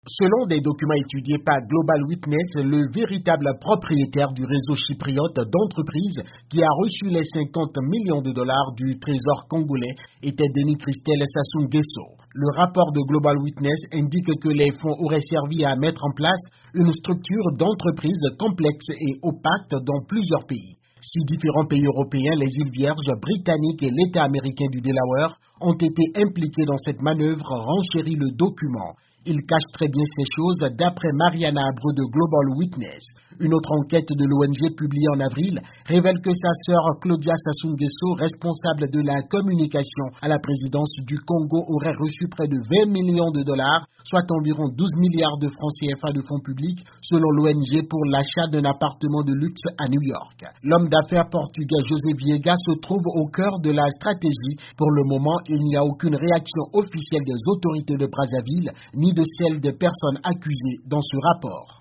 Selon des documents étudiés par Global Witness, le véritable propriétaire du réseau chypriote d'entreprises qui a reçu les 50 millions de dollars du trésor congolais était Denis Christelle Sassou Nguesso. Le rapport de Global Witness indique que les fonds auraient servi à mettre en place une structure d'entreprise complexe et opaque dans plusieurs pays. 6 différents pays européens, les îles Vierges, britanniques et l'État américain du Delaware ont été impliqués dans cette manœuvre, renchérit le document. Il cache très bien ces choses d'après Mariana Abreu de Global Witness. Une autre enquête de l'ONG publiée en avril révèle que sa sœur Claudia Sassou Nguesso, responsable de la communication à la présidence du Congo, aurait reçu près de 20 millions de dollars, soit environ 12 milliards de francs CFA de fonds publics, selon l'ONG pour l'achat d'un appartement de luxe à New York. L'homme d'affaires portugais José Viegas se trouve au cœur de la stratégie. Pour le moment, il n'y a aucune réaction officielle des autorités de Brazzaville, ni de celle des personnes accusées dans ce rapport.